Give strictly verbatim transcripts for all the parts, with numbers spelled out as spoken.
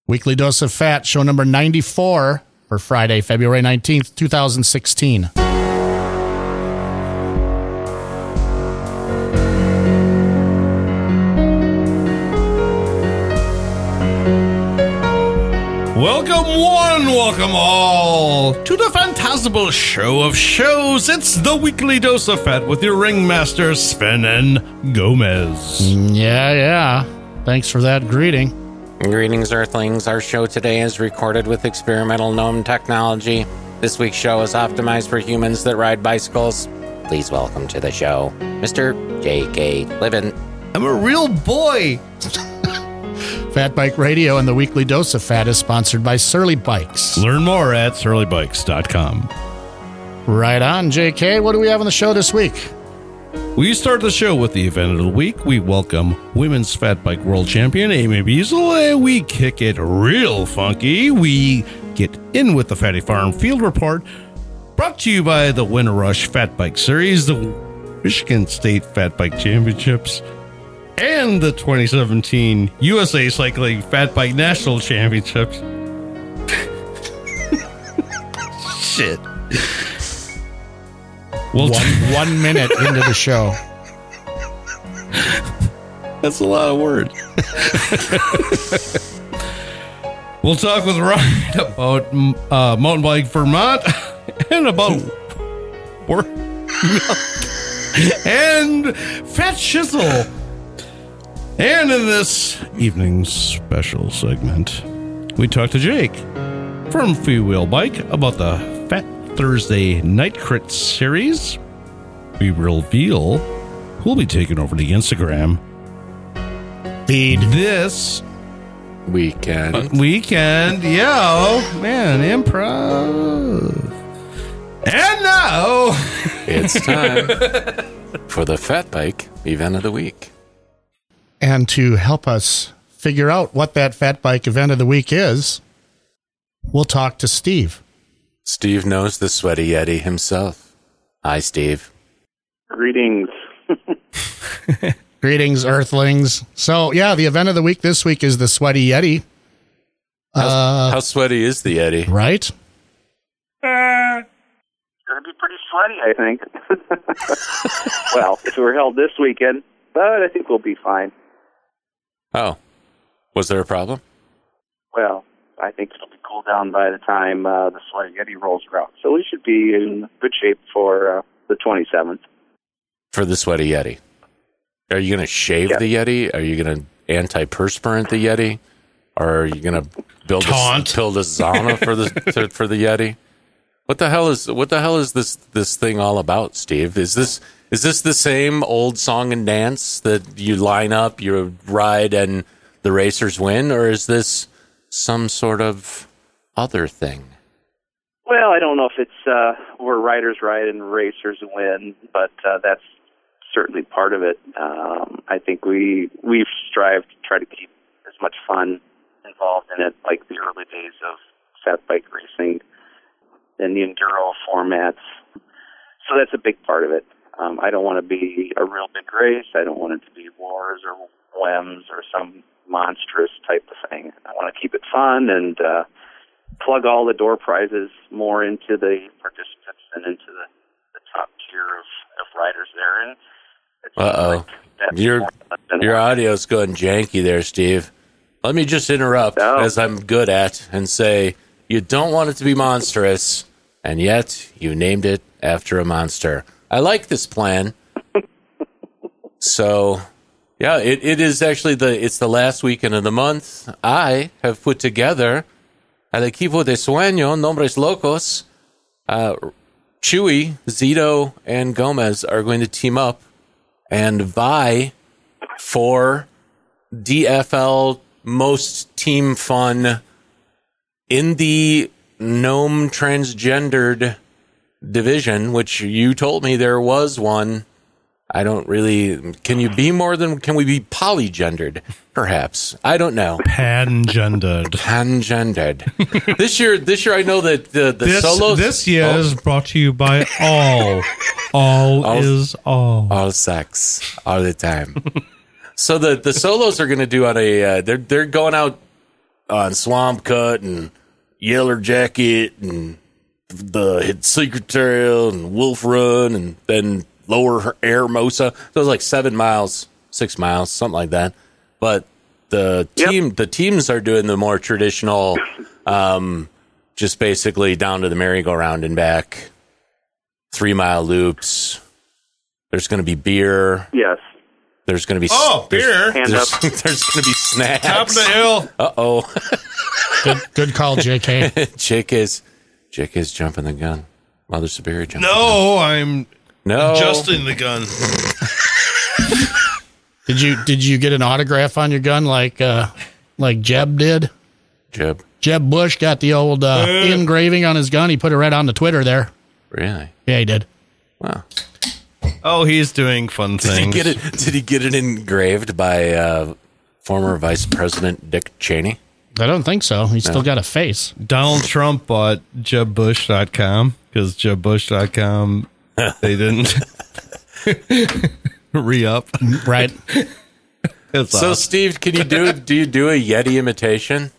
Weekly Dose of Fat, show number ninety-four for Friday, February nineteenth, twenty sixteen. Welcome one, welcome all to the Phantasmal Show of Shows. It's the Weekly Dose of Fat with your ringmaster, Sven and Gomez. Yeah, yeah. Thanks for that greeting. Greetings, Earthlings. Our show today is recorded with experimental gnome technology. This week's show is optimized for humans that ride bicycles. Please welcome to the show, Mister J K Livin. I'm a real boy. Fat Bike Radio and the Weekly Dose of Fat is sponsored by Surly Bikes. Learn more at surly bikes dot com. Right on, J K. What do we have on the show this week? We start the show with the event of the week. We welcome Women's Fat Bike World Champion Amy Beasley. We kick it real funky. We get in with the Fatty Farm Field Report, brought to you by the Winter Rush Fat Bike Series, the Michigan State Fat Bike Championships, and the twenty seventeen U S A Cycling Fat Bike National Championships. Shit. We'll one, t- one minute into the show. That's a lot of words. We'll talk with Ryan about uh, mountain bike Vermont and about work and Fat Shizzle. And in this evening's special segment, we talk to Jake from Freewheel Bike about the Fat Thursday Night Crit series. We reveal who'll be taking over the Instagram feed this Weekend. uh, weekend. Yeah, oh, man, improv. And now It's time for the Fat Bike Event of the Week. And to help us figure out what that Fat Bike Event of the Week is, we'll talk to Steve. Steve knows the Sweaty Yeti himself. Hi, Steve. Greetings. Greetings, Earthlings. So, yeah, the event of the week this week is the Sweaty Yeti. Uh, How sweaty is the Yeti? right? It's going to be pretty sweaty, I think. Well, if it were held this weekend, but I think we'll be fine. Oh, was there a problem? Well, I think it'll be cooled down by the time uh, the Sweaty Yeti rolls around. So we should be in good shape for uh, the twenty-seventh. For the Sweaty Yeti. Are you going to shave Yes. the Yeti? Are you going to antiperspirant the Yeti? Or are you going to build a, Taunt. build a sauna for the to, for the Yeti? What the hell is what the hell is this this thing all about, Steve? Is this is this the same old song and dance that you line up, you ride, and the racers win, or is this some sort of other thing? Well, I don't know if it's uh, where riders ride and racers win, but uh, that's certainly part of it. Um, I think we we've strived to try to keep as much fun involved in it, like the early days of fat bike racing and the enduro formats. So that's a big part of it. Um, I don't want to be a real big race. I don't want it to be wars or W E Ms or some monstrous type of thing. I want to keep it fun and uh, plug all the door prizes more into the participants and into the, the top tier of, of riders there. And it's Uh-oh. like that's Your more than your one. audio's going janky there, Steve. Let me just interrupt, Oh. as I'm good at, and say you don't want it to be monstrous, and yet you named it after a monster. I like this plan. So, yeah, it, it is actually the it's the last weekend of the month. I have put together El Equipo de Sueño, Nombres Locos. Uh, Chewy, Zito, and Gomez are going to team up and vie for D F L most team fun in the gnome transgendered division, which you told me there was one. I don't really. Can you be more than? Can we be polygendered? Perhaps. I don't know. Pangendered. Pangendered. this year, this year, I know that the the This, solos. this year Oh. is brought to you by all. All, All- is all. all sex all the time. So the the solos are going to do on a uh, they're they're going out on Swamp Cut and Yeller Jacket and the Secret Trail and Wolf Run and then Lower Hermosa. So it was like seven miles, six miles, something like that. But the team, yep. the teams are doing the more traditional, um, just basically down to the merry-go-round and back, three mile loops. There's going to be beer. Yes. There's going to be oh beer. There's, there's, there's going to be snacks. Top of the hill. Uh oh. good, good call, J K. Jake is Jake is jumping the gun. Mother Superior jumping. No, I'm no adjusting the gun. Did you did you get an autograph on your gun like uh, like Jeb did? Jeb. Jeb Bush got the old uh, uh. engraving on his gun. He put it right on the Twitter there. Really? Yeah, he did. Wow. Oh, he's doing fun did things. He get it, did he get it engraved by uh, former Vice President Dick Cheney? I don't think so. He's no. still got a face. Donald Trump bought Jeb Bush dot com because Jeb Bush dot com, they didn't re-up. Right. So, awesome. Steve, can you do do you do a Yeti imitation?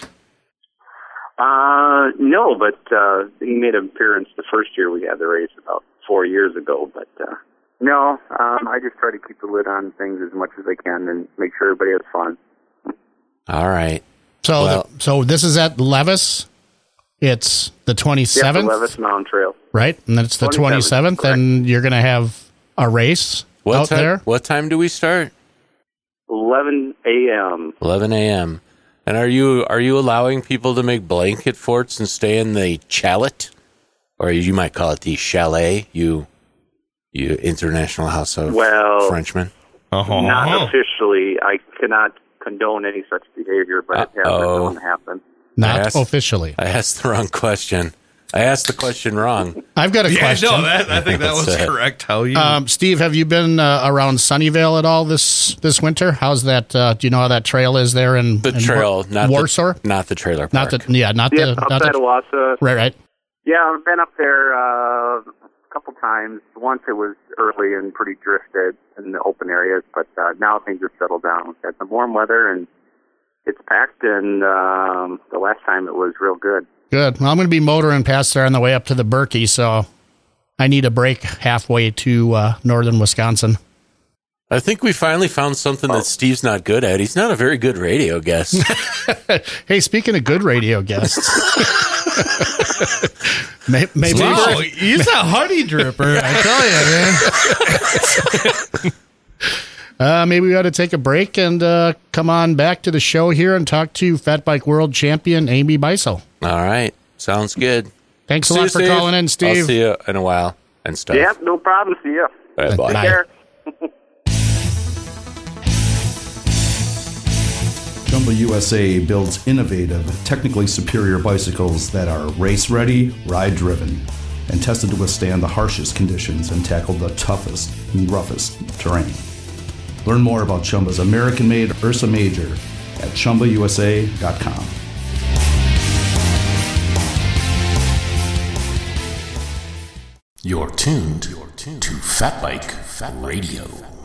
Uh, no, but uh, he made an appearance the first year we had the race about four years ago, but... Uh, No, um, I just try to keep the lid on things as much as I can and make sure everybody has fun. All right. So, well, the, so this is at Levis. It's the twenty-seventh. Yeah, the Levis Mountain Trail. Right, and then it's the twenty-seventh, and you're going to have a race what out time, there. What time do we start? eleven a.m. eleven a.m. And are you are you allowing people to make blanket forts and stay in the chalet, or you might call it the chalet? You. You International House of well, Frenchmen? Uh-huh. Not officially. I cannot condone any such behavior, but it has Uh-oh. to happen. Not I asked, officially. I asked the wrong question. I asked the question wrong. I've got a yeah, question. No, that, I think that was it. correct. How you, um, Steve? Have you been uh, around Sunnyvale at all this this winter? How's that? Uh, do you know how that trail is there in the in trail? War- not Warsaw, the, not the trailer park. not the yeah, not yeah, the outside not the, of Wausau. Right, right. Yeah, I've been up there uh, a couple times. Once it was early and pretty drifted in the open areas, but uh, now things have settled down. We've had some warm weather and it's packed, and um, the last time it was real good. Good. Well, I'm going to be motoring past there on the way up to the Berkey, so I need a break halfway to uh, northern Wisconsin. I think we finally found something oh. that Steve's not good at. He's not a very good radio guest. Hey, speaking of good radio guests, maybe, maybe wow, he's a honey dripper, I tell you, man. Uh, maybe we ought to take a break and uh, come on back to the show here and talk to Fat Bike World Champion Amy Beisel. All right. Sounds good. Thanks see a lot you, for Steve. calling in, Steve. I'll see you in a while and stuff. Yeah, no problem. See you. All right, bye. Take care. Chumba U S A builds innovative, technically superior bicycles that are race-ready, ride-driven, and tested to withstand the harshest conditions and tackle the toughest and roughest terrain. Learn more about Chumba's American-made Ursa Major at chumba u s a dot com. You're tuned to Fat Bike Radio.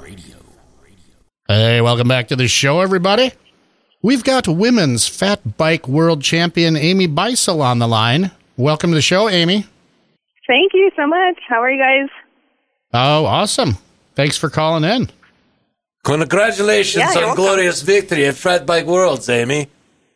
Hey, welcome back to the show, everybody. We've got women's Fat Bike World Champion Amy Beisel on the line. Welcome to the show, Amy. Thank you so much. How are you guys? Oh, awesome. Thanks for calling in. Congratulations yeah, on welcome. glorious victory at Fat Bike Worlds, Amy.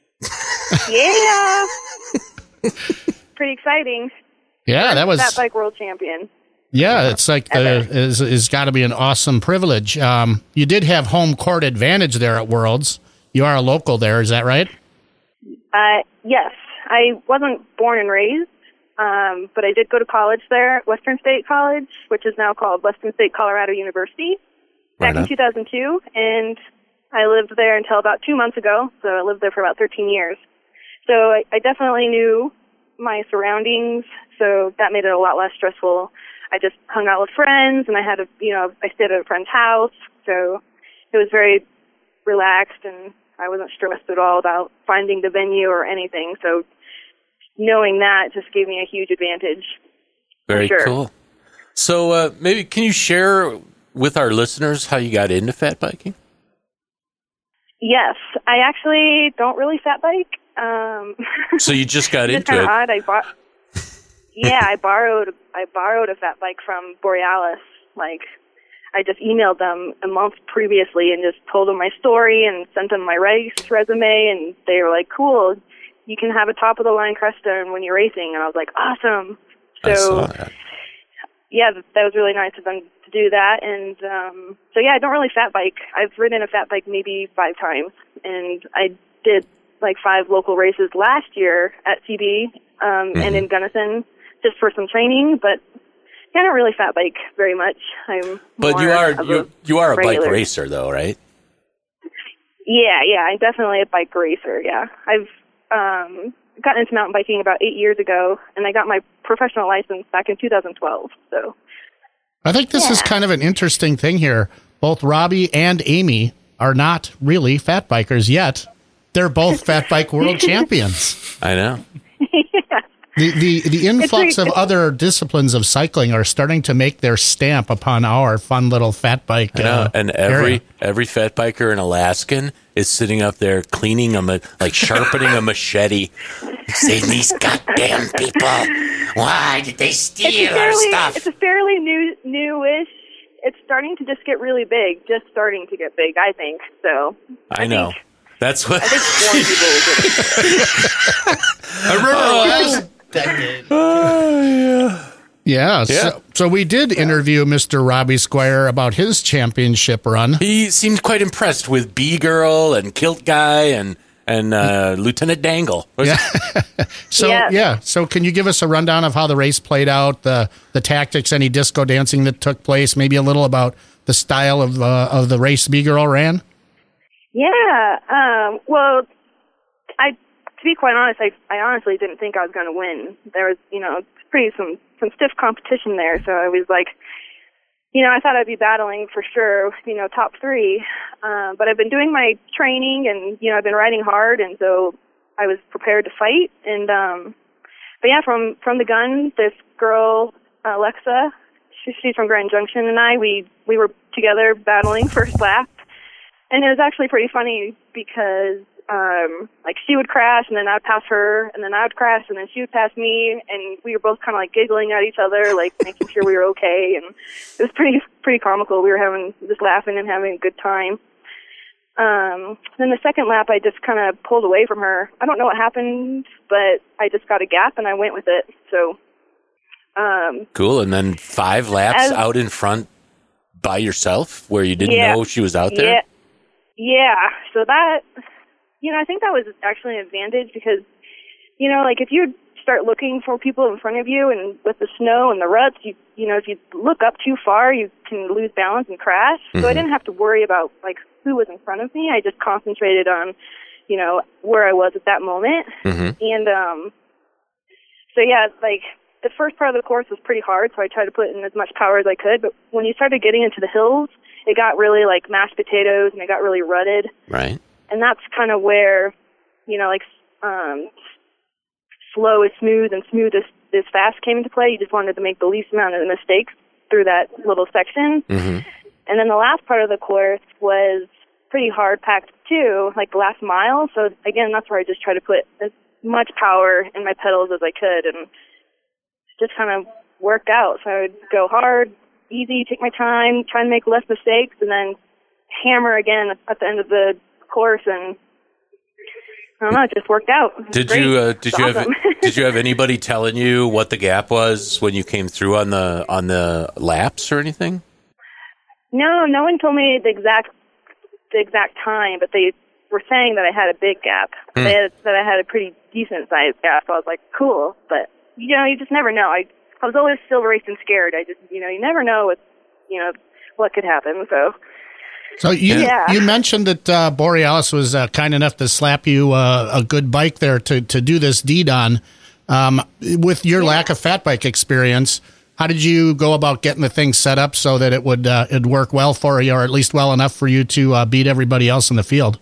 Yeah. Pretty exciting. Yeah, that was Fat Bike World Champion. Yeah, it's like the is is got to be an awesome privilege. Um, you did have home court advantage there at Worlds. You are a local there, is that right? Uh, yes, I wasn't born and raised, um, but I did go to college there at Western State College, which is now called Western State Colorado University, back Right in two thousand two, and I lived there until about two months ago. So I lived there for about thirteen years. So I, I definitely knew my surroundings, so that made it a lot less stressful. I just hung out with friends, and I had a, you know, I stayed at a friend's house, so it was very relaxed, and I wasn't stressed at all about finding the venue or anything. So knowing that just gave me a huge advantage. Very sure. cool. So uh, maybe can you share with our listeners how you got into fat biking? Yes, I actually don't really fat bike. Um, So you just got it's into kind of it. odd. I bought. Yeah, I borrowed. I borrowed a fat bike from Borealis. Like, I just emailed them a month previously and just told them my story and sent them my race resume, and they were like, "Cool, you can have a top of the line Crestone when you're racing." And I was like, "Awesome!" So, I saw that. yeah, that that was really nice of them to do that. And um, so, yeah, I don't really fat bike. I've ridden a fat bike maybe five times, and I did like five local races last year at C B um, Mhm. and in Gunnison just for some training, but I don't really fat bike very much. I'm But more you are of you you are a bike regular. racer, though, right? Yeah, yeah, I'm definitely a bike racer. Yeah, I've um, gotten into mountain biking about eight years ago, and I got my professional license back in two thousand twelve. So I think this is Yeah. kind of an interesting thing here. Both Robbie and Amy are not really fat bikers yet. They're both fat bike world champions. I know. yeah. The, the, the influx It's of re- other disciplines of cycling are starting to make their stamp upon our fun little fat bike. I know. Uh, And every area. every fat biker in Alaskan is sitting up there cleaning a ma- like sharpening a machete, saying, "These goddamn people! Why did they It's steal a our fairly, stuff?" it's a fairly new, newish. It's starting to just get really big. Just starting to get big, I think. So I know. think- That's what. I think more people will get it. I remember last Oh, Yeah, Yeah. So, so we did interview Mister Robbie Squire about his championship run. He seemed quite impressed with B Girl and Kilt Guy and and uh, Lieutenant Dangle. Yeah. So Yes. yeah, so can you give us a rundown of how the race played out, the the tactics, any disco dancing that took place, maybe a little about the style of uh, of the race B Girl ran? Yeah. Um, well, I to be quite honest, I I honestly didn't think I was going to win. There was, you know, pretty some some stiff competition there, so I was like, you know, I thought I'd be battling for sure, you know, top three. Uh, but I've been doing my training, and you know, I've been riding hard, and so I was prepared to fight. And um, but yeah, from from the gun, this girl Alexa, she, she's from Grand Junction, and I we we were together battling first lap. And it was actually pretty funny because, um, like, she would crash, and then I'd pass her, and then I would crash, and then she would pass me, and we were both kind of, like, giggling at each other, like, making sure we were okay, and it was pretty pretty comical. We were having, just laughing and having a good time. Um, then the second lap, I just kind of pulled away from her. I don't know what happened, but I just got a gap, and I went with it, so... Um, Cool. And then five laps As- out in front by yourself where you didn't Yeah. know she was out there? Yeah, yeah. So that, you know, I think that was actually an advantage because, you know, like if you start looking for people in front of you, and with the snow and the ruts, you you know, if you look up too far, you can lose balance and crash. So I Mhm. didn't have to worry about like who was in front of me. I just concentrated on, you know, where I was at that moment. Mhm. And um, so yeah, like. The first part of the course was pretty hard, so I tried to put in as much power as I could. But when you started getting into the hills, it got really like mashed potatoes, and it got really rutted. Right. And that's kind of where, you know, like um, slow is smooth and smooth is, is fast came into play. You just wanted to make the least amount of mistakes through that little section. Mm-hmm. And then the last part of the course was pretty hard packed too, like the last mile. So again, that's where I just tried to put as much power in my pedals as I could, and just kind of worked out. So I would go hard, easy, take my time, try and make less mistakes, and then hammer again at the end of the course. And I don't know, it just worked out. It was Did great. you uh, did It's you have awesome. did you have anybody telling you what the gap was when you came through on the on the laps or anything? No, no one told me the exact the exact time, but they were saying that I had a big gap. Hmm. They had, that I had a pretty decent sized gap. So I was like, cool, but you know, you just never know. I I was always still racing scared. I just, you know, you never know what, you know, what could happen. So So you Yeah. you mentioned that uh, Borealis was uh, kind enough to slap you uh, a good bike there to, to do this deed on. Um, with your lack of fat bike experience, how did you go about getting the thing set up so that it would uh, it'd work well for you, or at least well enough for you to uh, beat everybody else in the field?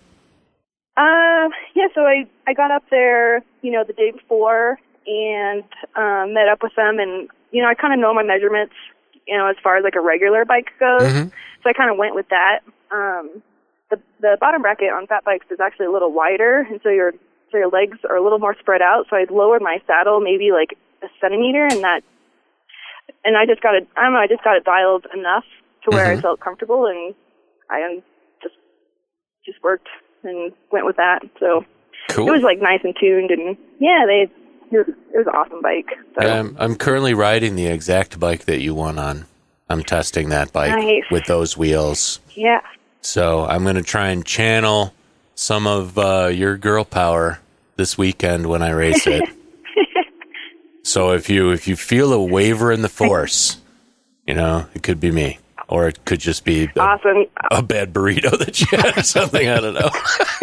Uh, yeah, so I, I got up there, you know, the day before and um, met up with them. And, you know, I kind of know my measurements, you know, as far as like a regular bike goes. Mhm. So I kind of went with that. Um, the, the bottom bracket on fat bikes is actually a little wider. And so you're their legs are a little more spread out, so I lowered my saddle maybe like a centimeter, and that, and I just got it. I don't know. I just got it dialed enough to where Mm-hmm. I felt comfortable, and I um, just just worked and went with that. So Cool. it was like nice and tuned, and yeah, they it was, it was an awesome bike. So. Yeah, I'm, I'm currently riding the exact bike that you won on. I'm testing that bike Nice. with those wheels. Yeah. So I'm going to try and channel some of uh, your girl power this weekend when I race it. So if you if you feel a waver in the force, you know, it could be me. Or it could just be a, Awesome. a bad burrito that you had or something. I don't know.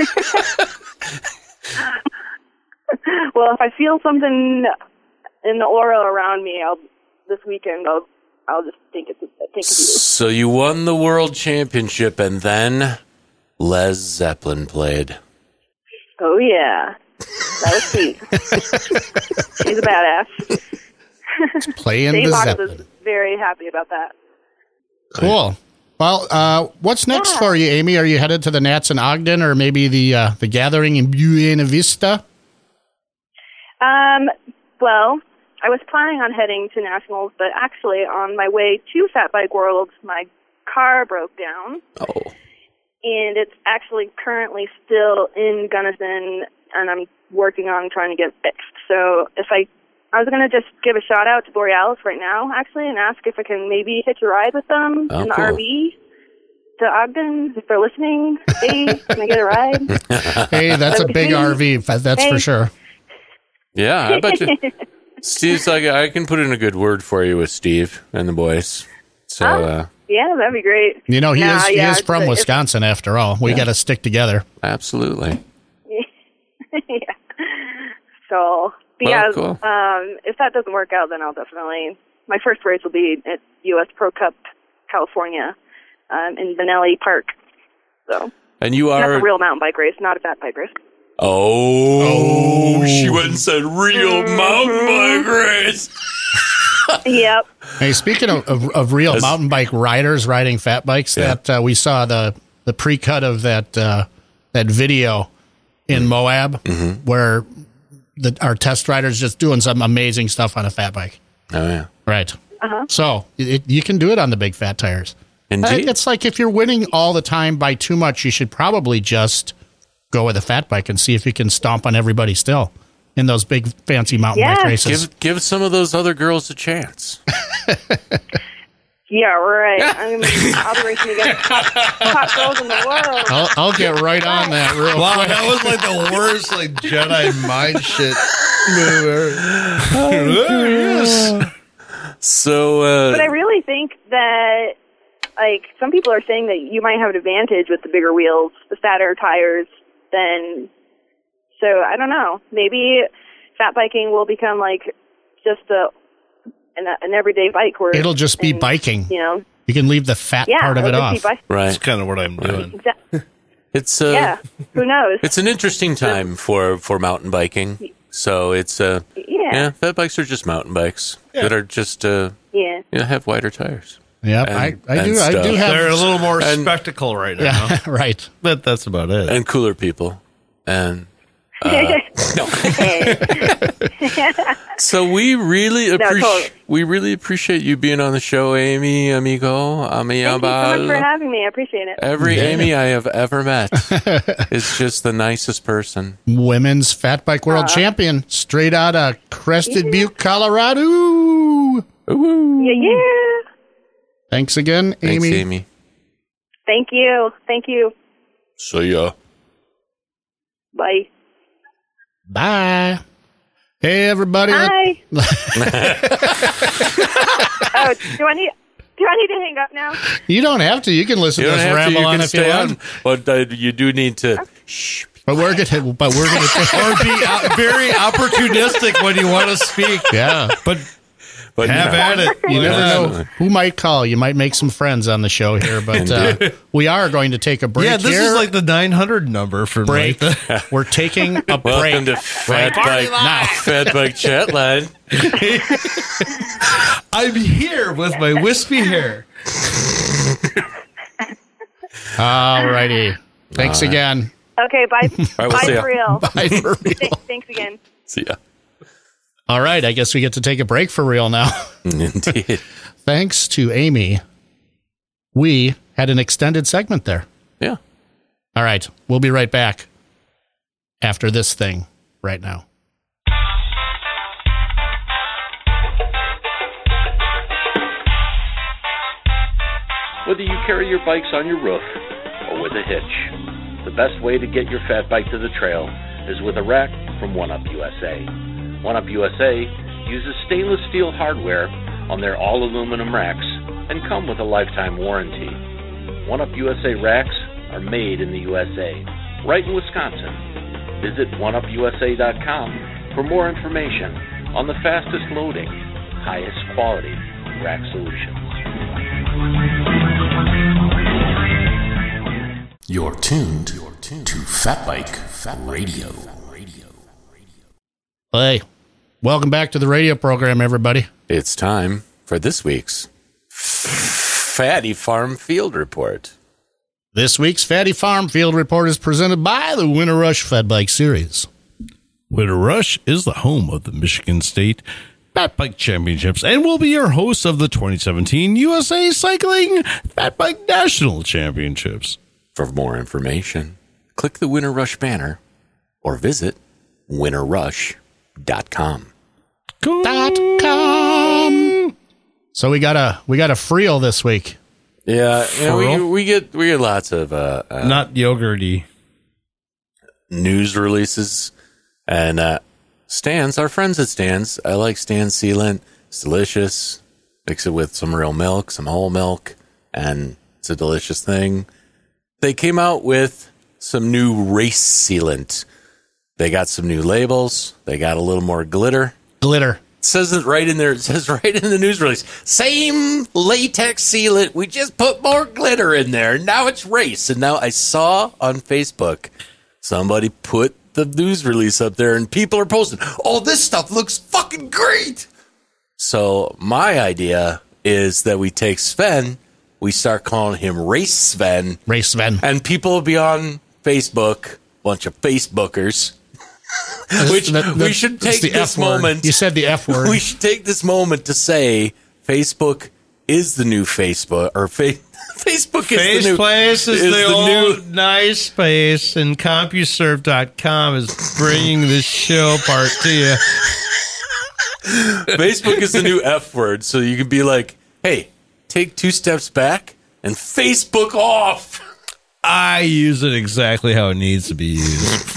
Well, if I feel something in the aura around me, I'll this weekend I'll I'll just think it's think of you. So you won the world championship, and then Les Zeppelin played. Oh yeah, that was sweet. She's a badass. Playing Dave the Fox Zeppelin. was very happy about that. Cool. Well, uh, what's next Yeah. for you, Amy? Are you headed to the Nats in Ogden, or maybe the uh, the gathering in Buena Vista? Um, well, I was planning on heading to nationals, but actually on my way to Fat Bike World, my car broke down. Oh, And it's actually currently still in Gunnison, and I'm working on trying to get fixed. So if I, I was going to just give a shout out to Borealis right now, actually, and ask if I can maybe hitch a ride with them Oh, in the cool. R V to Ogden. If they're listening, hey, can I get a ride? Hey, that's a big R V. That's for Hey. sure. yeah, I bet you. Steve's like, I can put in a good word for you with Steve and the boys. So, uh, Yeah, that'd be great. You know, he Nah, is he yeah, is it's from a- it's- Wisconsin after all. We got to stick together. absolutely. yeah. So, but Well, yeah, cool. um, if that doesn't work out, then I'll definitely. My first race will be at U S Pro Cup, California, um, in Benelli Park. So And you that's are. a real mountain bike race, not a fat bike race. Oh, she went and said real mountain bike race. Yep. Hey, speaking of, of, of real As- mountain bike riders riding fat bikes, Yeah. that uh, we saw the the pre-cut of that uh, that video in Mm-hmm. Moab where the, our test riders just doing some amazing stuff on a fat bike. Oh yeah, Right. Uh-huh. So it, you can do it on the big fat tires. indeed. It's like if you're winning all the time by too much, you should probably just go with a fat bike and see if you can stomp on everybody still in those big fancy mountain Yeah. bike races. Give give some of those other girls a chance. Yeah, right. I'm, I'll be racing against top, top girls in the world. I'll, I'll get right on that real Wow, quick. that was like the worst like Jedi mind shit move. So, uh, But I really think that, like, some people are saying that you might have an advantage with the bigger wheels, the fatter tires, than. So I don't know. Maybe fat biking will become like just a an, an everyday bike where It'll just be and, biking. You know, You can leave the fat yeah, part of it it'll off. just be bike- right, That's kind of what I'm doing. exa- it's uh, yeah, who knows? it's an interesting time for for mountain biking. So it's uh, Yeah, yeah, fat bikes are just mountain bikes that are just uh, yeah. you know, have wider tires. Yep, And- I, I and do. I stuff. do have. They're a little more And- spectacle right now, Yeah, right. but that's about it. And cooler people. And uh, no. So we really appreciate totally. we really appreciate you being on the show, Amy, amigo, Thank you so much for amiabal. having me. I appreciate it. Every Amy I have ever met is just the nicest person. Women's fat bike world champion, straight out of Crested Yeah. Butte, Colorado. Ooh. Yeah, yeah. Thanks again, Thanks, Amy. Amy. Thank you. Thank you. See ya. Bye. Bye. Hey, everybody. Hi. Oh, do I need do I need to hang up now? You don't have to. You can listen You to don't us have to. ramble You on can if you stay want. on, but uh, you do need to. Shh. But we're gonna. But we're gonna. Or be uh, very opportunistic when you want to speak. Yeah. But But have no. at it. You never know Absolutely. who might call. You might make some friends on the show here, but uh, we are going to take a break. Yeah, this here. is like the nine hundred number for break. like the, We're taking a Welcome break. to Fat Bike now. Fat Bike Chat Line. I'm here with my wispy hair. All righty. Thanks again. Okay, bye. All right, we'll bye see ya. for real. Bye for real. Th- thanks again. See ya. All right, I guess we get to take a break for real now. Indeed. Thanks to Amy, we had an extended segment there. Yeah. All right, we'll be right back after this thing right now. Whether you carry your bikes on your roof or with a hitch, the best way to get your fat bike to the trail is with a rack from One Up U S A. One Up U S A uses stainless steel hardware on their all-aluminum racks and come with a lifetime warranty. One Up U S A racks are made in the U S A, right in Wisconsin. Visit one up u s a dot com for more information on the fastest loading, highest quality rack solutions. You're tuned to Fat Bike Fat Radio. Hey, welcome back to the radio program, everybody. It's time for this week's Fatty Farm Field Report. This week's Fatty Farm Field Report is presented by the Winter Rush Fat Bike Series. Winter Rush is the home of the Michigan State Fat Bike Championships and will be your host of the twenty seventeen U S A Cycling Fat Bike National Championships. For more information, click the Winter Rush banner or visit winter rush dot com. Dot com. So we got a we got a Friel this week. Yeah, you know, we we get we get lots of uh, uh, Not yogurty. news releases and uh, Stan's. Our friends at Stan's. I like Stan's sealant. It's delicious. Mix it with some real milk, some whole milk, and it's a delicious thing. They came out with some new race sealant. They got some new labels. They got a little more glitter. Glitter. It says it right in there. It says right in the news release. Same latex sealant. We just put more glitter in there. Now it's race. And now I saw on Facebook somebody put the news release up there and people are posting, oh, this stuff looks fucking great. So my idea is that we take Sven, we start calling him Race Sven. Race Sven. And people will be on Facebook, bunch of Facebookers. Which That- that- we should that's take the this F word. moment. You said the F word. We should take this moment to say Facebook is the new Facebook, or fa- Facebook is Face the new Place is, is the, the old nice space, and CompuServe dot com is bringing this show part to you. Facebook is the new F word. So you can be like, hey, take two steps back and Facebook off. I use it exactly how it needs to be used.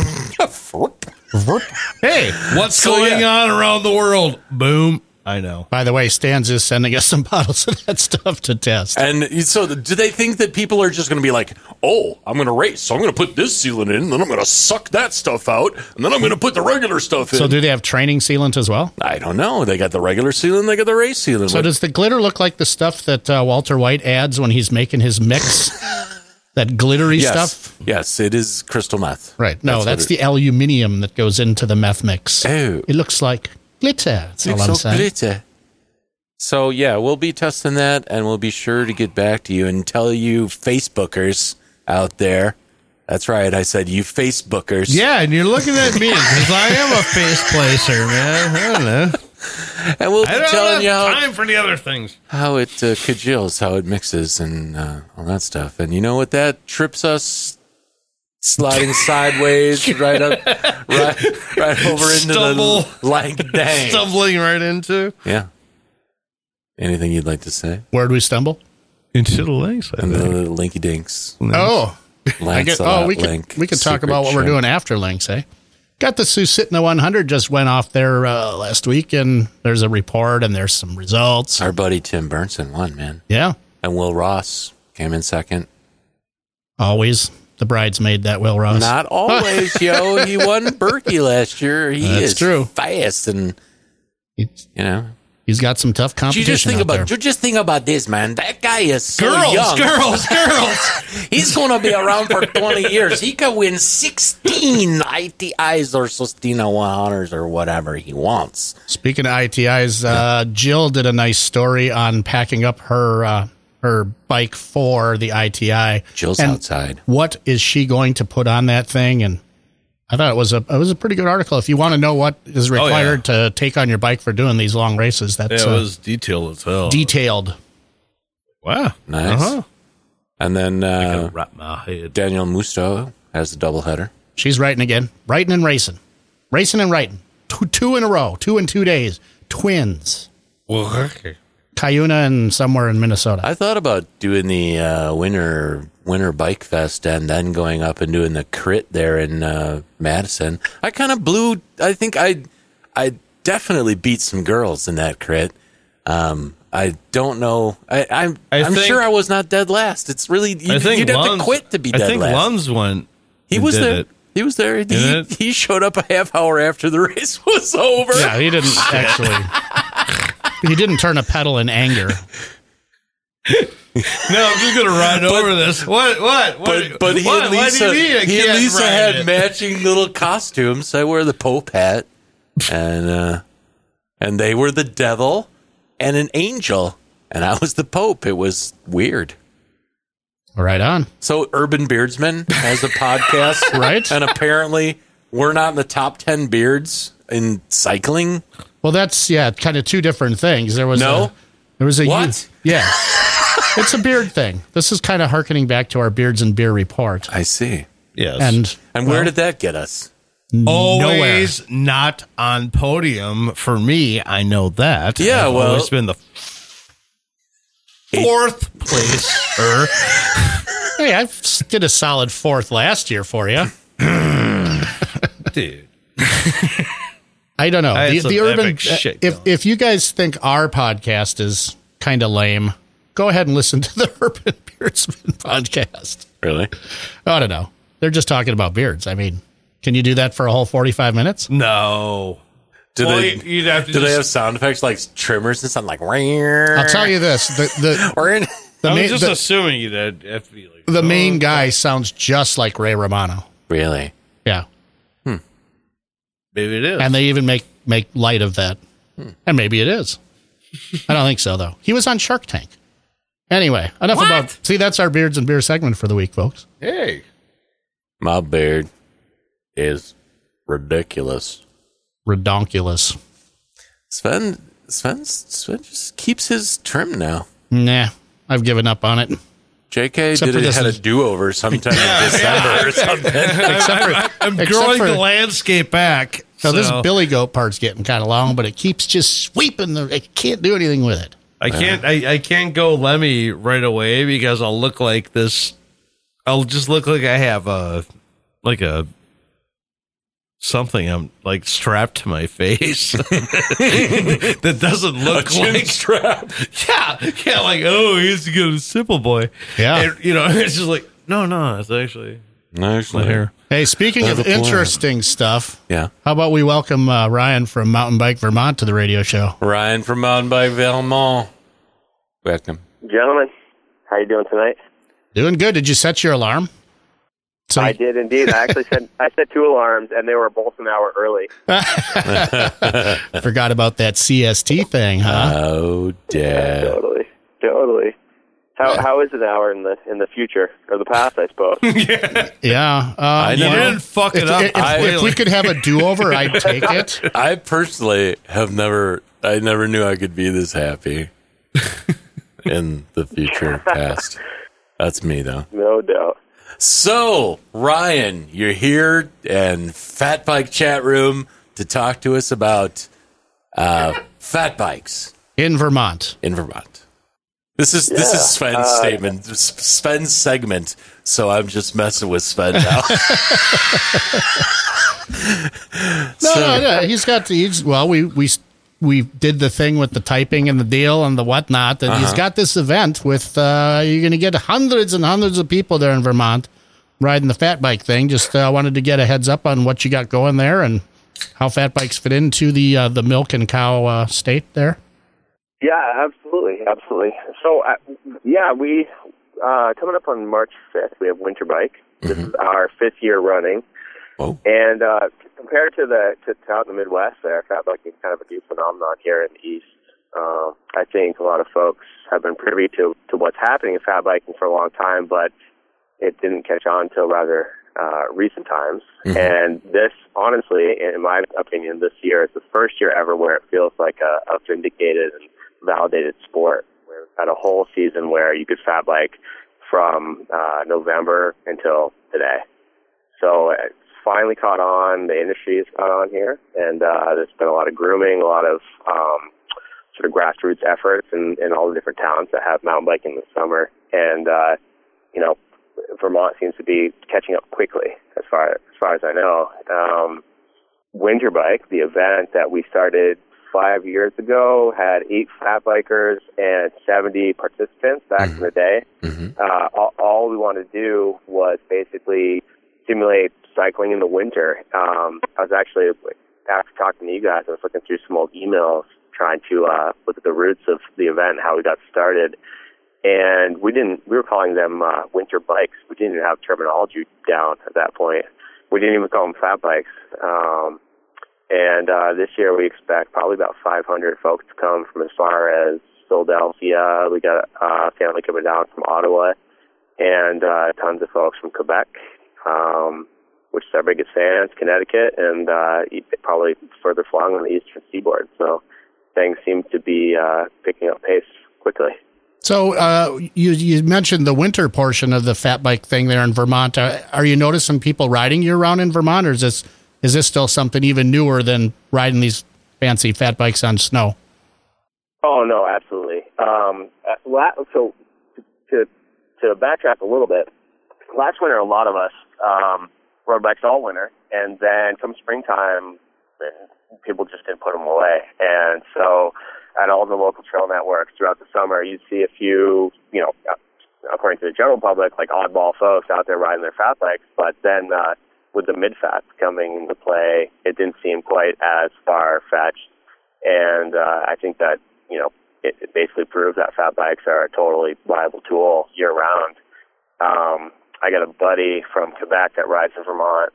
Hey, what's So, going yeah. on around the world? Boom. I know. By the way, Stan's is sending us some bottles of that stuff to test. And so do they think that people are just going to be like, oh, I'm going to race, so I'm going to put this sealant in, and then I'm going to suck that stuff out, and then I'm going to put the regular stuff in? So do they have training sealant as well? I don't know. They got the regular sealant, they got the race sealant. So does the glitter look like the stuff that uh, Walter White adds when he's making his mix? That glittery yes. stuff? Yes, it is crystal meth. Right. No, That's that's, what the aluminium that goes into the meth mix. Oh. It looks like glitter. That's all Looks I'm so saying. glitter. So, yeah, we'll be testing that, and we'll be sure to get back to you and tell you Facebookers out there. That's right, I said you Facebookers. Yeah, and you're looking at me because I am a face placer, man. I don't know. And we'll be I don't telling have you how, time for the other things. how it uh, cajoles, how it mixes, and uh, all that stuff. And you know what that trips us? Sliding sideways, right up, right, right over into Stumble. the lang dang. Stumbling right into Yeah. Anything you'd like to say? Where'd we stumble? into the links. I And the think. linky dinks. Oh. I guess, oh, we could, Link, we could talk secret about what we're show. doing after links, eh? Got the Susitna one hundred just went off there uh, last week, and there's a report and there's some results. Our buddy Tim Burnson won, man. Yeah, And Will Ross came in second. always the bridesmaid, that Will Ross. Not always, yo. He won Berkey last year. He That's is true. fast, and He's- you know. He's got some tough You competition just think out about there. you just think about this, man. That guy is so Girls, young. girls, girls. He's going to be around for twenty years. He could win sixteen I T Is or Sustina one hundreds or whatever he wants. Speaking of I T Is, uh, Jill did a nice story on packing up her uh, her bike for the I T I. Jill's and outside. What is she going to put on that thing? And I thought it was a it was a pretty good article. If you want to know what is required oh, yeah. to take on your bike for doing these long races, that's yeah, it uh, was detailed as hell. detailed. Wow, Nice. Uh-huh. And then uh, wrap my head. Danielle Musto has the doubleheader. She's writing again, writing and racing, racing and writing. Two, two in a row, two in two days. Twins. Well, okay. Cuyuna and somewhere in Minnesota. I thought about doing the uh, winter winter bike fest and then going up and doing the crit there in uh, Madison. I kind of blew. I think I I definitely beat some girls in that crit. Um, I don't know. I, I'm I I'm think- sure I was not dead last. It's really you, I think you'd have Lunds- to quit to be I dead think last. Lunds went. he and was did there. it. He was there. He, it? he showed up a half hour after the race was over. Yeah, he didn't actually. He didn't turn a pedal in anger. No, I'm just gonna ride over this. What? What? What? But, but he what? and Why Lisa, do you mean I he and can't Lisa ride had it? matching little costumes. I wear the Pope hat, and uh, and they were the devil and an angel, and I was the Pope. It was weird. Right on. So Urban Beardsman has a podcast, Right. And apparently we're not in the top ten beards in cycling. Well, that's yeah, kind of two different things. There was No? a, there was a What? yeah, it's a beard thing. This is kind of harkening back to our Beards and Beer report. I see. Yes. And And where well, did that get us? Always not on podium for me. I know that. Yeah, I've well- always been the fourth place. er. Hey, I did a solid fourth last year for you. Dude. I don't know. I had The, some the urban. epic shit if going. if you guys think our podcast is kind of lame, go ahead and listen to the Urban Beardsman podcast. Really? I don't know. They're just talking about beards. I mean, can you do that for a whole forty-five minutes? No. Do Well, they? you'd have to do they just- have sound effects like trimmers and something like? I'll tell you this: the the We're in. the, I'm main, just the, assuming you'd have have to be like the oh, main guy sounds just like Ray Romano. Really? Yeah, Maybe it is. and they even make make light of that. Hmm. And maybe it is. I don't think so, though. He was on Shark Tank. Anyway, enough What? about. See, that's our Beards and Beer segment for the week, folks. hey. My beard is ridiculous. Redonkulous. Sven, Sven, Sven just keeps his trim now. Nah, I've given up on it. J K Except did for it, this had is- a do-over sometime in December or something. Except for, I'm except growing for- the landscape back. So, So this Billy Goat part's getting kind of long, but it keeps just sweeping the. I can't do anything with it. I can't I, I can't go Lemmy right away because I'll look like this. I'll just look like I have a like a something I'm like strapped to my face that doesn't look chin like strap. yeah yeah like oh he's a good simple boy Yeah. and, you know it's just like no no it's actually Actually, my hair. Hey, speaking I of have a plan. interesting stuff, Yeah. how about we welcome uh, Ryan from Mountain Bike Vermont to the radio show? Ryan from Mountain Bike Vermont. Welcome. Gentlemen, how you doing tonight? Doing good. Did you set your alarm? So I did indeed. I actually set I set two alarms, and they were both an hour early. forgot about that C S T thing, huh? Oh, Dad. Totally, totally. How how is an hour in the in the future or the past? I suppose. Yeah. Uh, I You know. didn't fuck If, it up if, if completely. we could have a do-over, I'd take it. I personally have never, I never knew I could be this happy in the future past. That's me, though. No doubt. So, Ryan, you're here in Fat Bike Chat Room to talk to us about uh, fat bikes In Vermont. in Vermont. This is this is Sven's uh, statement, S- Sven's segment. So I'm just messing with Sven now. No, no, no. He's got the, he's, well, we, we, we did the thing with the typing and the deal and the whatnot, and he's got this event with, uh, you're going to get hundreds and hundreds of people there in Vermont riding the fat bike thing. Just uh, wanted to get a heads up on what you got going there and how fat bikes fit into the, uh, the milk and cow uh, state there. Yeah, absolutely, absolutely. So, uh, yeah, we uh, coming up on March fifth, we have Winter Bike. This is our fifth year running. Whoa. And uh, compared to the to, to out in the Midwest, there, fat biking is kind of a new phenomenon here in the East. Uh, I think a lot of folks have been privy to, to what's happening in fat biking for a long time, but it didn't catch on until rather uh, recent times. Mm-hmm. And this, honestly, in my opinion, this year is the first year ever where it feels like a, a vindicated and validated sport. We've had a whole season where you could fat bike from uh, November until today. So it's finally caught on. The industry has caught on here, and uh, there's been a lot of grooming, a lot of um, sort of grassroots efforts in, in all the different towns that have mountain biking this summer. And, uh, you know, Vermont seems to be catching up quickly, as far as far as I know. Um, Winter Bike, the event that we started five years ago, had eight fat bikers and seventy participants back mm-hmm. in the day. Mm-hmm. Uh, all, all we wanted to do was basically simulate cycling in the winter. Um, I was actually, after talking to you guys, I was looking through some old emails trying to uh, look at the roots of the event and how we got started. And we didn't, we were calling them uh, winter bikes. We didn't even have terminology down at that point. We didn't even call them fat bikes. Um, and uh, this year we expect probably about five hundred folks to come from as far as Philadelphia. We got a uh, family coming down from Ottawa, and uh, tons of folks from Quebec, um, which is our biggest fans, Connecticut, and uh, probably further flung on the eastern seaboard. So things seem to be uh, picking up pace quickly. So uh, you you mentioned the winter portion of the fat bike thing there in Vermont. Uh, are you noticing people riding year round in Vermont, or is this is this still something even newer than riding these fancy fat bikes on snow? Oh no, absolutely. Um, so to to backtrack a little bit, last winter a lot of us um, rode bikes all winter, and then come springtime, people just didn't put them away, and so at all the local trail networks throughout the summer, you'd see a few, you know, according to the general public, like oddball folks out there riding their fat bikes. But then uh, with the mid-fats coming into play, it didn't seem quite as far-fetched. And uh, I think that, you know, it, it basically proves that fat bikes are a totally viable tool year-round. Um, I got a buddy from Quebec that rides in Vermont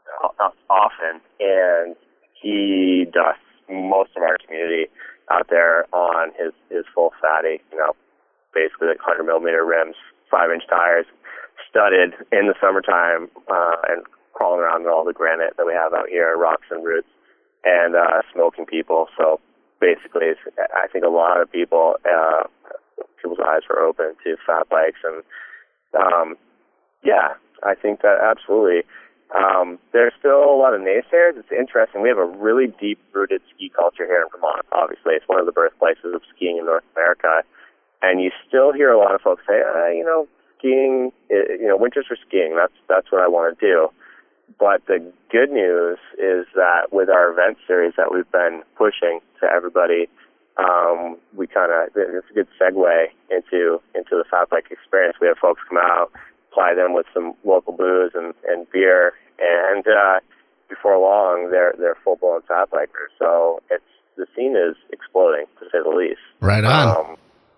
often, and he dusts most of our community out there on his, his full fatty, you know, basically like one hundred millimeter rims, five inch tires, studded in the summertime, uh, and crawling around in all the granite that we have out here, rocks and roots, and uh, smoking people. So basically, it's, I think a lot of people, uh, people's eyes were open to fat bikes, and um, yeah, I think that absolutely. Um, there's still a lot of naysayers. It's interesting. We have a really deep-rooted ski culture here in Vermont, obviously. It's one of the birthplaces of skiing in North America. And you still hear a lot of folks say, uh, you know, skiing, you know, winter's for skiing. That's that's what I want to do. But the good news is that with our event series that we've been pushing to everybody, um, we kind of, it's a good segue into, into the fat bike experience. We have folks come out, apply them with some local booze and, and beer, and uh, before long, they're they're full blown fat bikers. So it's the scene is exploding, to say the least. Right on. Um,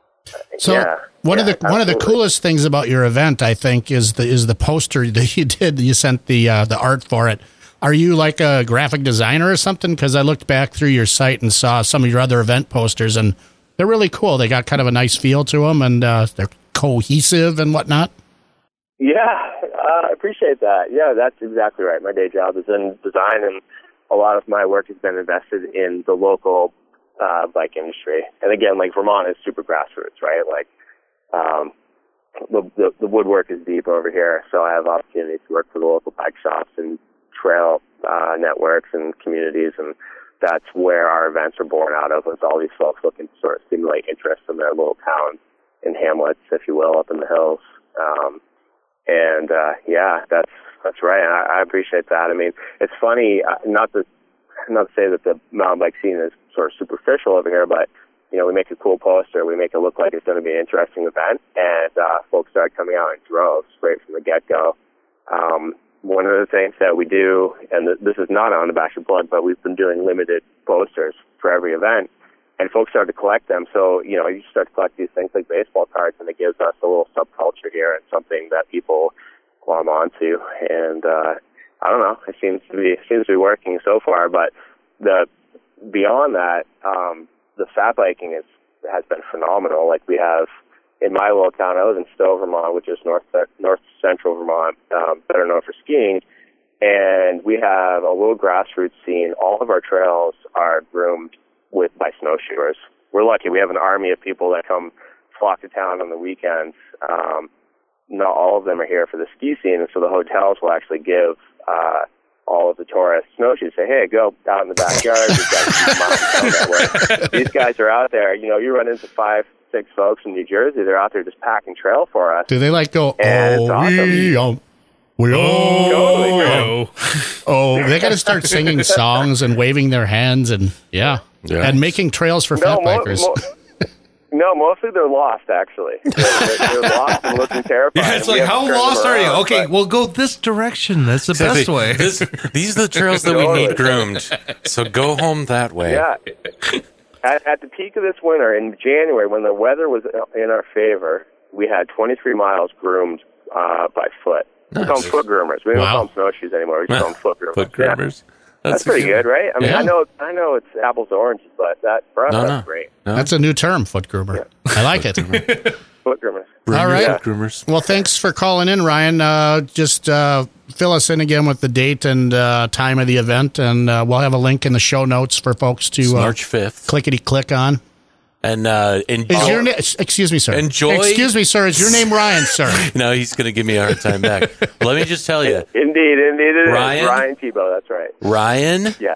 so yeah, one yeah, of the absolutely. one of the coolest things about your event, I think, is the is the poster that you did. You sent the uh, the art for it. Are you like a graphic designer or something? Because I looked back through your site and saw some of your other event posters, and they're really cool. They got kind of a nice feel to them, and uh, they're cohesive and whatnot. Yeah, uh, I appreciate that. Yeah, that's exactly right. My day job is in design, and a lot of my work has been invested in the local uh, bike industry. And again, like Vermont is super grassroots, right? Like um, the, the the woodwork is deep over here, so I have opportunities to work for the local bike shops and trail uh, networks and communities, and that's where our events are born out of. Is all these folks looking to sort of stimulate interest in their little towns and hamlets, if you will, up in the hills. Um, And, uh, yeah, that's, that's right. I, I appreciate that. I mean, it's funny, uh, not to, not to say that the mountain bike scene is sort of superficial over here, but, you know, we make a cool poster, we make it look like it's going to be an interesting event, and, uh, folks start coming out in droves right from the get-go. Um, one of the things that we do, and th- this is not on the back of blood, but we've been doing limited posters for every event, and folks start to collect them. So, you know, you start to collect these things like baseball cards, and it gives us a little subculture here and something that people glom onto. And uh, I don't know, it seems to be it seems to be working so far. But the beyond that, um, the fat biking is has been phenomenal. Like we have in my little town, I live in Stowe, Vermont, which is north north central Vermont, um, better known for skiing. And we have a little grassroots scene. All of our trails are groomed with by snowshoers. We're lucky. We have an army of people that come flock to town on the weekends. Um, not all of them are here for the ski scene, and so the hotels will actually give uh, all of the tourists snowshoes. Say, hey, go out in the backyard. We've got mountains out. These guys are out there. You know, you run into five, six folks in New Jersey. They're out there just packing trail for us. Do they like go? And oh, it's awesome. we, um, we oh, oh, oh, they got to start singing songs and waving their hands and yeah, yeah. and making trails for no, fat mo- bikers. Mo- no, mostly they're lost. Actually, they're, they're, they're lost and looking terrified. Yeah, it's And we like, have how to turn lost them are you? around, Okay, but- we'll go this direction. That's the best Exactly. way. This, these are the trails that we need groomed. So go home that way. Yeah. At, at the peak of this winter in January, when the weather was in our favor, we had twenty-three miles groomed uh, by foot. We call them foot groomers. We don't Wow. call them snowshoes anymore. We just call them foot groomers. Foot Yeah. groomers. That's, pretty good, right? I mean, Yeah. I know, I know, it's apples to oranges, but that for us, No, that's no. great. No. That's a new term, foot groomer. I like it. Foot groomers. All right. Foot groomers. Well, thanks for calling in, Ryan. Uh, just uh, fill us in again with the date and uh, time of the event, and uh, we'll have a link in the show notes for folks to It's uh, March fifth. clickety click on. And uh, enjoy. Is your na- excuse me, sir? Enjoy- Excuse me, sir. Is your name Ryan, sir? No, he's going to give me a hard time back. Let me just tell you, Indeed, indeed, it is. Ryan? Ryan Tebow, that's right. Ryan, Yes.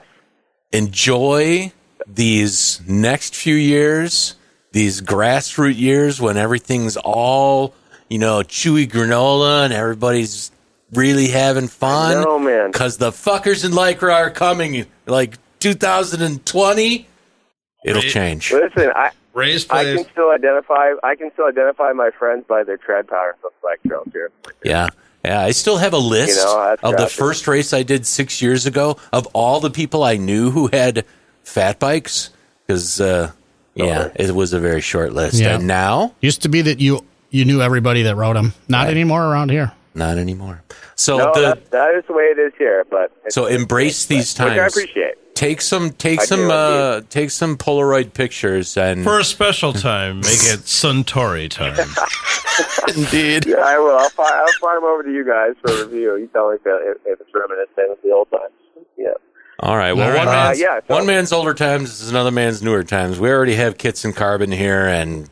enjoy these next few years, these grassroots years when everything's all, you know, chewy granola and everybody's really having fun. No, man. Because the fuckers in Lycra are coming like two thousand twenty. It'll change. Listen, I, Raise I plays. can still identify. I can still identify my friends by their tread patterns on bike trails here. Yeah. Yeah, I still have a list You know, that's of the gotcha. first race I did six years ago of all the people I knew who had fat bikes. Because, uh, yeah, it was a very short list. Yeah. And now, Used to be that you you knew everybody that rode them. Not Right. anymore around here. not anymore. So No, the that, that is the way it is here. But it's, so embrace these which I times. appreciate. Take some, take I some, do, uh, take some Polaroid pictures and For a special time, make it Suntory time. indeed. Yeah, I will. I'll fly, I'll fly them over to you guys for a review. You tell me if, if it's reminiscent of the old times. Yeah. All right. Well, All one right. man's Uh, yeah, so- one man's older times is another man's newer times. We already have kits and carbon here, and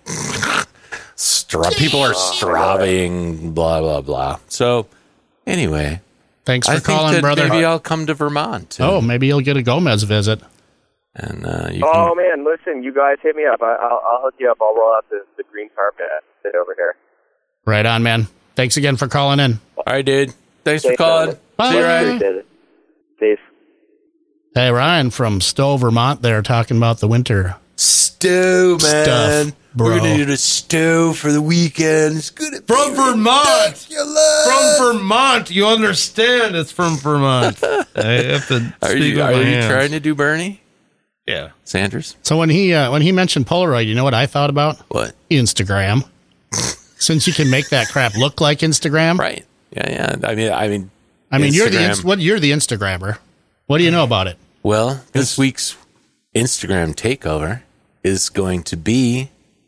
stra- people are straving, blah blah blah. So, anyway, Thanks for I think calling, that brother. maybe I'll come to Vermont. And, Oh, maybe you'll get a Gomez visit. and uh, you Oh can, man, listen, you guys hit me up. I, I'll, I'll hook you up. I'll roll out the, the green carpet sit over here. Right on, man. Thanks again for calling in. all right, dude. Thanks for Thanks, calling. man. Bye. See you, Ryan. Appreciate it. Safe. Hey, Ryan from Stowe, Vermont. There talking about the winter. Stew, man. Stuff, bro. We're gonna do the stew for the weekend. It's good at From Vermont. Ridiculous. From Vermont. You understand it's from Vermont. I have to Are speak you with are my you hands. trying to do Bernie Yeah. Sanders? So when he uh, when he mentioned Polaroid, you know what I thought about? What? Instagram. Since you can make that crap look like Instagram. Right. Yeah, yeah. I mean, I mean, I mean, you're the Instagram. inst- what you're the Instagrammer. What do you know about it? Well, this week's Instagram takeover is going to be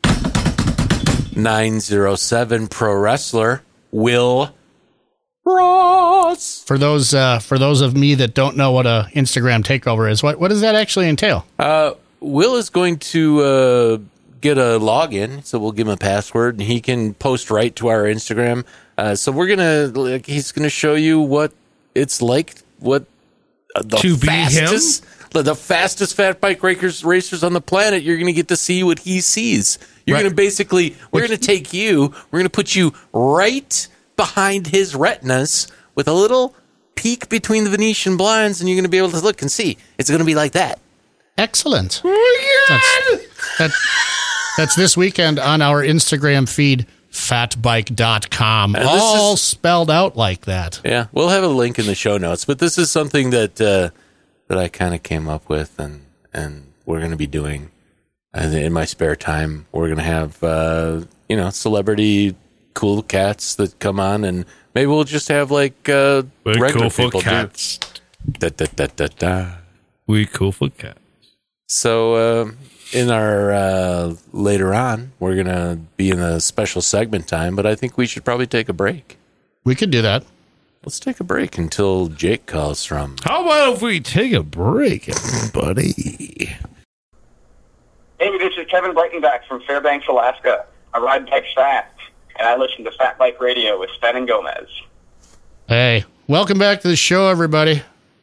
nine oh seven pro wrestler Will Ross. For those uh, for those of me that don't know what a Instagram takeover is, what what does that actually entail? Uh, Will is going to uh, get a login, so we'll give him a password, and he can post right to our Instagram. Uh, so we're gonna, like, he's gonna show you what it's like, what uh, the To be fastest, the, the fastest fat bike racers racers on the planet. You're gonna get to see what he sees. You're Right. gonna basically, we're gonna take you, we're gonna put you right behind his retinas with a little peek between the Venetian blinds, and you're gonna be able to look and see. It's gonna be like that. Excellent. That's, that, that's this weekend on our Instagram feed, fat bike dot com. And this All is- spelled out like that. Yeah, we'll have a link in the show notes. But this is something that uh, that I kind of came up with, and and we're going to be doing and in my spare time. We're going to have uh, you know celebrity cool cats that come on, and maybe we'll just have like uh, We regular cool for people cats. do. Da, da, da, da, da. We cool for cats. So uh, in our uh, later on, we're gonna be in a special segment time, but I think we should probably take a break. We could do that. Let's take a break until Jake calls from. How about if we take a break, everybody? Hey, this is Kevin Breitenbach from Fairbanks, Alaska. I ride bikes fast, and I listen to Fat Bike Radio with Sven and Gomez. Hey, welcome back to the show, everybody.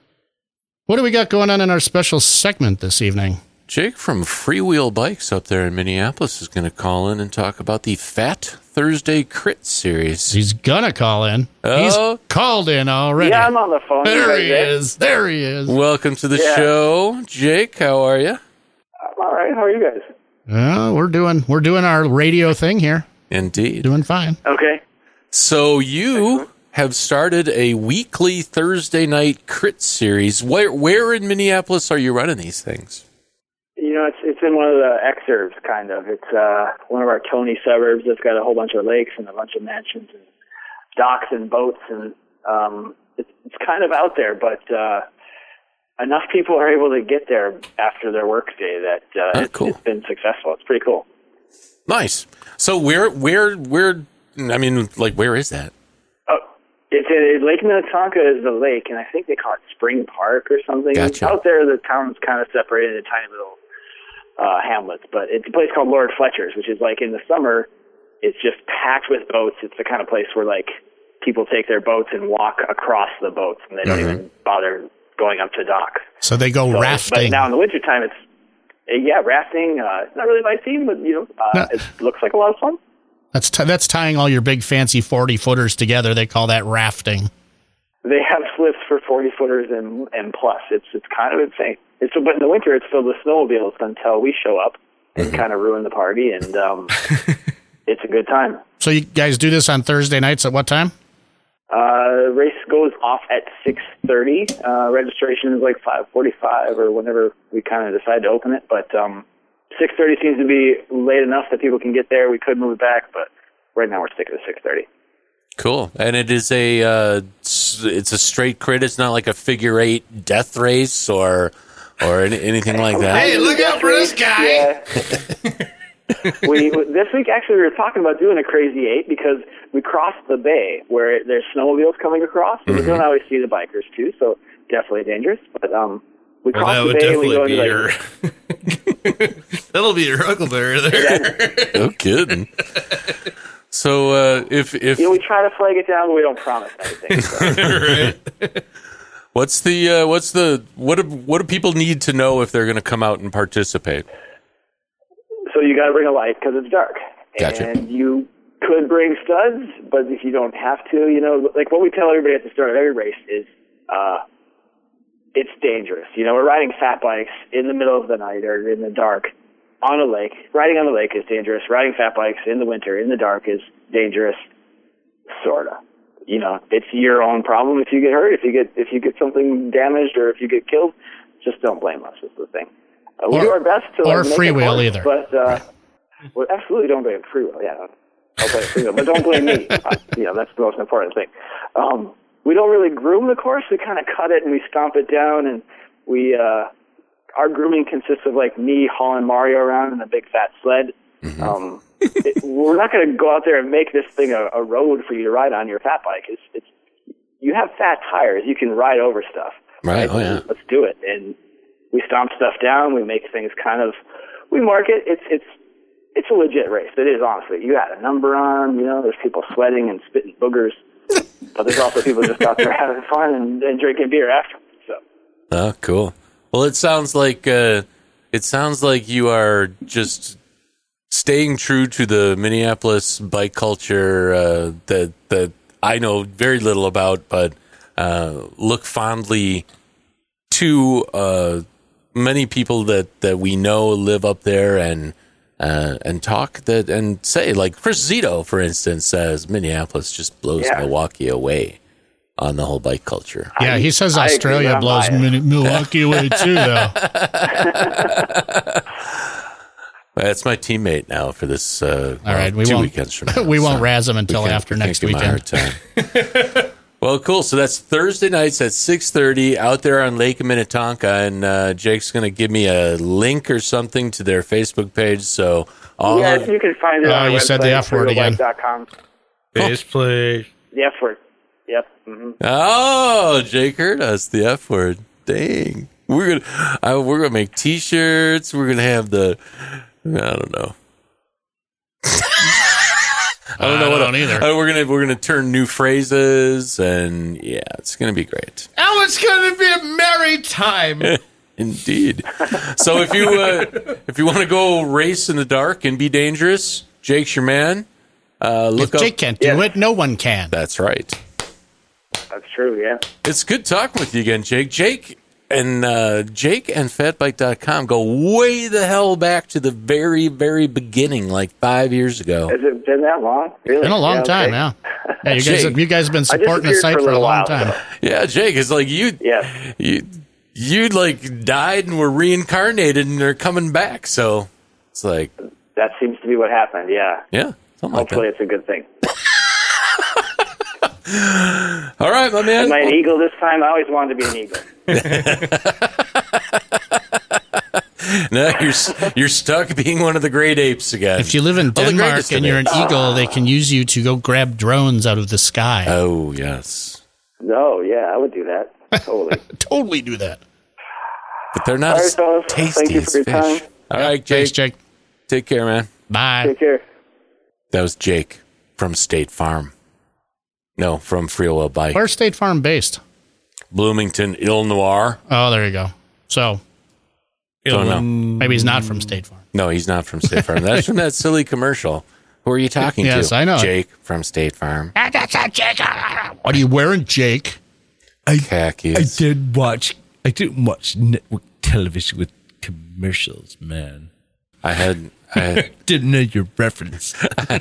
What do we got going on in our special segment this evening? Jake from Freewheel Bikes up there in Minneapolis is going to call in and talk about the Fat Thursday Crit Series. He's going to call in. Oh. He's called in already. Yeah, I'm on the phone. There he is. There he is. Welcome to the Yeah. show. Jake, how are you? I'm all right. How are you guys? Uh, we're doing we're doing our radio thing here. Indeed. Doing fine. Okay. So you have started a weekly Thursday night crit series. Where where in Minneapolis are you running these things? You know, it's it's in one of the exurbs, kind of. It's uh, one of our Tony suburbs that's got a whole bunch of lakes and a bunch of mansions and docks and boats, and um, it's it's kind of out there, but uh, enough people are able to get there after their work day that uh, Oh, it's, cool. it's been successful. It's pretty cool. Nice. So where where where? I mean, like where is that? Oh, it's in, Lake Minnetonka is the lake, and I think they call it Spring Park or something. Gotcha. Out there, the town's kind of separated into tiny little uh, hamlets, but it's a place called Lord Fletcher's, which is like in the summer, it's just packed with boats. It's the kind of place where like people take their boats and walk across the boats, and they don't Mhm. even bother going up to dock. So they go So, rafting. But now in the wintertime, it's uh, yeah, rafting. Uh, it's not really my theme, but you know, uh, No. it looks like a lot of fun. That's t- that's tying all your big fancy forty footers together. They call that rafting. They have slips for forty footers and and plus. It's it's kind of insane. It's but in the winter it's filled with snowmobiles until we show up and kind of ruin the party, and um, it's a good time. So you guys do this on Thursday nights at what time? Uh, race goes off at six thirty. Uh, registration is like five forty-five or whenever we kind of decide to open it. But um, six thirty seems to be late enough that people can get there. We could move it back, but right now we're sticking to six thirty. Cool. And it is a uh, s- it's a straight crit. It's not like a figure eight death race or or any, anything like that. Hey, look out for this guy! Yeah. we this week actually we were talking about doing a crazy eight because we crossed the bay where there's snowmobiles coming across. So Mm-hmm. we don't always see the bikers too, so definitely dangerous. But um, we Well, crossed that the would bay and we go definitely into be like, your. That'll be your Huckleberry there. No kidding. So uh, if if you know, we try to flag it down, but we don't promise anything. So. Right. what's the uh, what's the what do, what do people need to know if they're going to come out and participate? So you got to bring a light because it's dark. Gotcha. And you could bring studs, but if you don't have to, you know, like what we tell everybody at the start of every race is, uh, it's dangerous. You know, we're riding fat bikes in the middle of the night or in the dark on a lake. Riding on a lake is dangerous. Riding fat bikes in the winter in the dark is dangerous, sorta. You know, it's your own problem if you get hurt, if you get if you get something damaged, or if you get killed. Just don't blame us. Is the thing. Uh, we Or- do our best to or like, make it freewheel work, either. but uh, well, absolutely don't blame freewheel. Yeah, I'll blame freewheel, but don't blame me. Uh, you know, that's the most important thing. Um, we don't really groom the course. We kind of cut it and we stomp it down, and we uh, our grooming consists of like me hauling Mario around in a big fat sled. Mm-hmm. Um, it, we're not going to go out there and make this thing a, a road for you to ride on your fat bike. It's, it's you have fat tires. You can ride over stuff. Right. Oh yeah. Let's do it. And we stomp stuff down. We make things kind of, we mark it. It's, it's, it's a legit race. It is, honestly. You got a number on, you know, there's people sweating and spitting boogers, but there's also people just out there having fun and, and drinking beer after. So. Oh, cool. Well, it sounds like, uh, it sounds like you are just staying true to the Minneapolis bike culture, uh, that, that I know very little about, but, uh, look fondly to, uh, many people that, that we know live up there and, uh, and talk that and say, like Chris Zito, for instance, says Minneapolis just blows Yeah. Milwaukee away on the whole bike culture. Yeah, he says I agree, Australia but I'm blows biased. Min- Milwaukee away too, though. That's my teammate now for this. Uh, All right, we two won't. weekends from now. we won't so razz him until we can't- after we can't next give him a weekend. hard time. Well, cool. So that's Thursday nights at six thirty out there on Lake Minnetonka, and uh, Jake's going to give me a link or something to their Facebook page. So all yes, you can find it Oh, on you our said the website, F word again. dot com. Face play. The F word. Yep. Mm-hmm. Oh, Jake heard us, the F word. Dang. We're gonna uh, we're gonna make T-shirts. We're gonna have the I don't know. I don't know I what don't either. uh, we're gonna we're gonna turn new phrases, and yeah, it's gonna be great. Oh, it's going to be a merry time. Indeed. So if you uh, if you want to go race in the dark and be dangerous, Jake's your man. Uh, look If up. Jake can't do Yeah. it, no one can. That's right. That's true, yeah. It's good talking with you again, Jake. Jake and uh, Jake and fatbike dot com go way the hell back to the very, very beginning, like five years ago. Has it been that long? Really? Been a long Yeah, time, okay. yeah. Yeah, you guys, Jake. have, you guys have been I supporting the disappeared site for a for a little long while, time. so- Yeah, Jake, it's like you, Yeah. you, you like died and were reincarnated, and they're coming back. So it's like, That seems to be what happened, yeah. yeah, something like Hopefully that. it's a good thing. All right, my man. Am I an eagle this time? I always wanted to be an eagle. No, you're s- you're stuck being one of the great apes again. If you live in Oh, the Denmark greatest and of you're an apes. eagle, they can use you to go grab drones out of the sky. Oh yes, No, yeah, I would do that. Totally. Totally do that. but they're not All right, as fellas. tasty Thank you as for your fish. time. All right, Jake. Thanks, Jake. Take care, man. Bye. Take care. That was Jake from State Farm. No, from Free Will Bike. Where's State Farm based? Bloomington, Illinois. Oh, there you go. So Don't know. maybe he's not from State Farm. No, he's not from State Farm. That's from that silly commercial. Who are you talking to? Yes, I know. Jake from State Farm. What are you wearing, Jake? Khakis. I did watch. I didn't watch network television with commercials, man. I had, I had, Didn't know your reference. I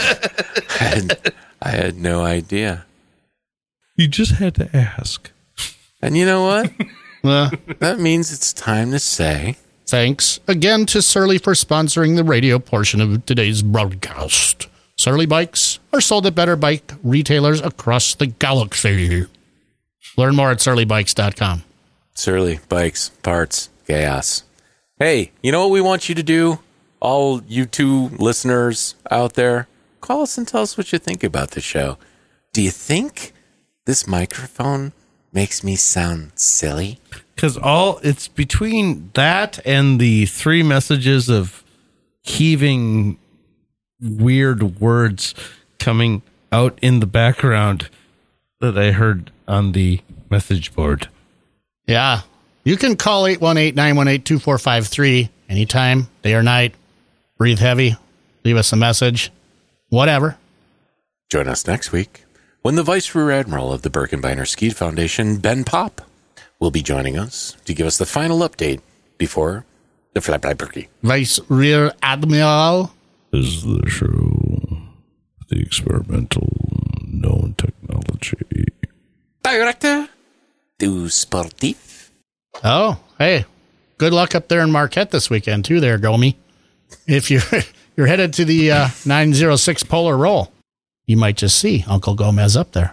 had, I had no idea. You just had to ask. And you know what? Uh, That means it's time to say thanks again to Surly for sponsoring the radio portion of today's broadcast. Surly bikes are sold at better bike retailers across the galaxy. Learn more at surly bikes dot com. Surly Bikes, Parts, Gas. Hey, you know what we want you to do? All you two listeners out there, call us and tell us what you think about the show. Do you think this microphone makes me sound silly? Because all it's between that and the three messages of heaving weird words coming out in the background that I heard on the message board. Yeah. You can call eight one eight, nine one eight, two four five three anytime, day or night. Breathe heavy. Leave us a message. Whatever. Join us next week when the Vice Rear Admiral of the Birkenbeiner Ski Foundation, Ben Pop, will be joining us to give us the final update before the Flat Black Birkie. Vice Rear Admiral. This is the show, the experimental known technology. Director du Sportif. Oh, hey. Good luck up there in Marquette this weekend, too, there, Gomi. If you're you're headed to the uh, nine oh six Polar Roll, you might just see Uncle Gomez up there.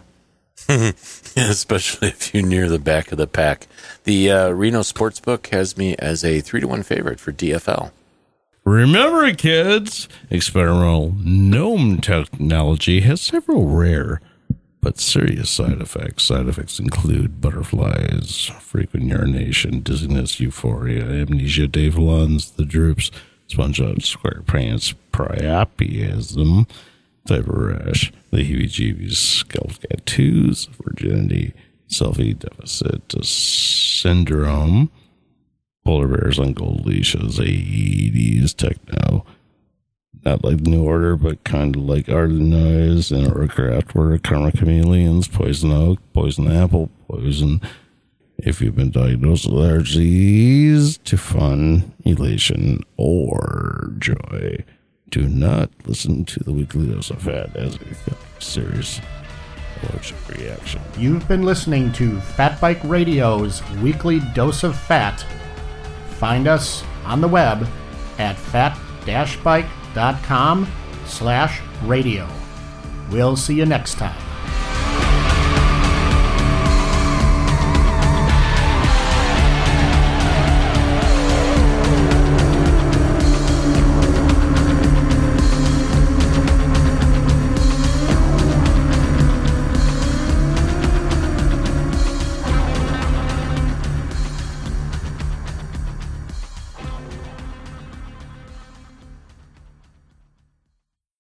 Especially if you're near the back of the pack. The uh, Reno Sportsbook has me as a three to one favorite for D F L. Remember, kids, experimental gnome technology has several rare but serious side effects. Side effects include butterflies, frequent urination, dizziness, euphoria, amnesia, Dave Lunds, the droops, sponge out, square pants, priapism, type of rash, the heebie-jeebies, scalp tattoos, virginity, selfie deficit syndrome, polar bears on gold leashes, eighties techno, not like New Order, but kind of like Ardennoise and Kraftwerk, Karma Chameleons, Poison Oak, Poison Apple, Poison. If you've been diagnosed with allergies to fun, elation, or joy, do not listen to the weekly dose of fat as a serious allergic reaction. You've been listening to Fat Bike Radio's weekly dose of fat. Find us on the web at fat bike dot com slash radio. We'll see you next time.